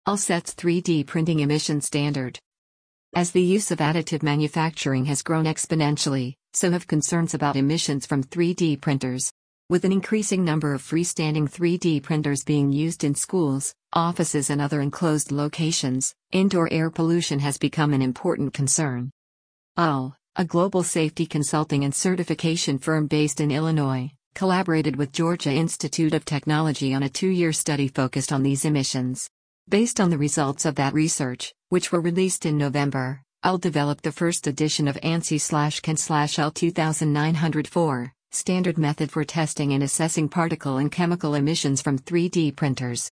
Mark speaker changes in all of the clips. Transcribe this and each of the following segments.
Speaker 1: AL sets 3D printing emission standard. As the use of additive manufacturing has grown exponentially, so have concerns about emissions from 3D printers. With an increasing number of freestanding 3D printers being used in schools, offices and other enclosed locations, indoor air pollution has become an important concern. AL, a global safety consulting and certification firm based in Illinois, collaborated with Georgia Institute of Technology on a 2-year study focused on these emissions. Based on the results of that research, which were released in November, AL developed the first edition of ANSI/CAN/L 2904. Standard method for testing and assessing particle and chemical emissions from 3D printers.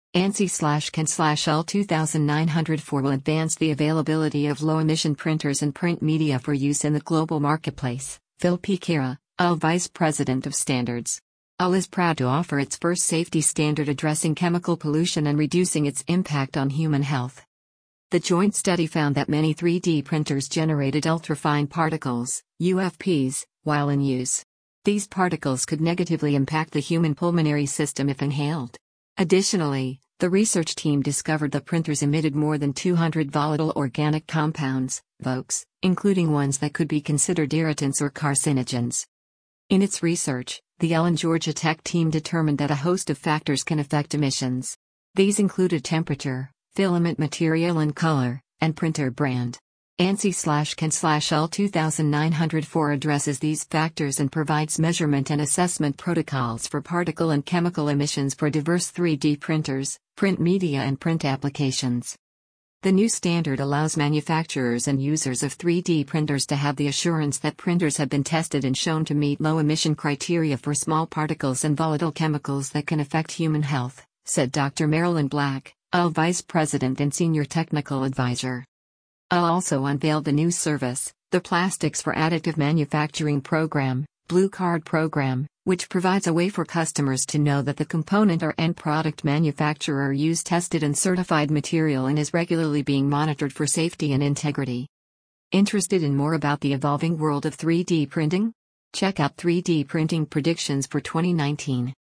Speaker 1: ANSI/CAN/L 2904 will advance the availability of low-emission printers and print media for use in the global marketplace, Phil Piquera, AL Vice President of Standards. AL is proud to offer its first safety standard addressing chemical pollution and reducing its impact on human health. The joint study found that many 3D printers generated ultrafine particles, UFPs, while in use. These particles could negatively impact the human pulmonary system if inhaled. Additionally, the research team discovered the printers emitted more than 200 volatile organic compounds, VOCs, including ones that could be considered irritants or carcinogens. In its research, the AL and Georgia Tech team determined that a host of factors can affect emissions. These included temperature, filament material and color, and printer brand. ANSI/CAN/L 2904 addresses these factors and provides measurement and assessment protocols for particle and chemical emissions for diverse 3D printers, print media and print applications. The new standard allows manufacturers and users of 3D printers to have the assurance that printers have been tested and shown to meet low emission criteria for small particles and volatile chemicals that can affect human health, said Dr. Marilyn Black, AL Vice President and Senior Technical Advisor. AL also unveiled the new service, the Plastics for Additive Manufacturing Program, Blue Card Program, which provides a way for customers to know that the component or end product manufacturer used tested and certified material and is regularly being monitored for safety and integrity. Interested in more about the evolving world of 3D printing? Check out 3D Printing Predictions for 2019.